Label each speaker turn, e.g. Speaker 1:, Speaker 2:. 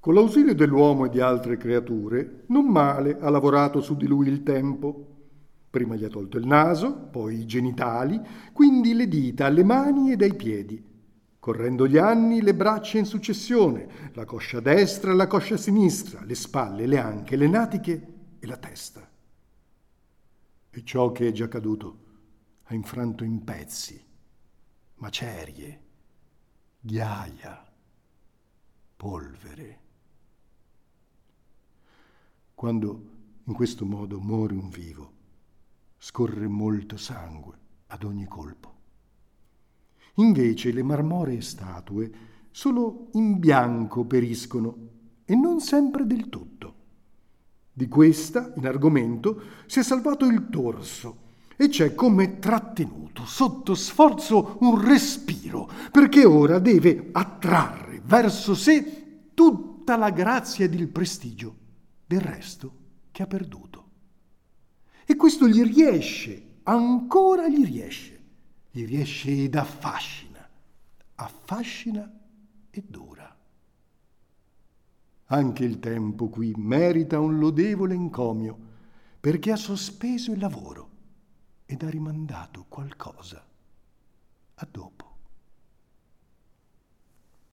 Speaker 1: Con l'ausilio dell'uomo e di altre creature, non male ha lavorato su di lui il tempo. Prima gli ha tolto il naso, poi i genitali, quindi le dita, le mani ed ai piedi. Correndo gli anni, le braccia in successione, la coscia destra e la coscia sinistra, le spalle, le anche, le natiche e la testa. E ciò che è già caduto ha infranto in pezzi, macerie, ghiaia, polvere. Quando in questo modo muore un vivo, scorre molto sangue ad ogni colpo. Invece le marmoree statue solo in bianco periscono e non sempre del tutto. Di questa, in argomento, si è salvato il torso e c'è come trattenuto sotto sforzo un respiro, perché ora deve attrarre verso sé tutta la grazia ed il prestigio del resto che ha perduto. E questo gli riesce, ancora gli riesce ed affascina e dura. Anche il tempo qui merita un lodevole encomio, perché ha sospeso il lavoro ed ha rimandato qualcosa a dopo.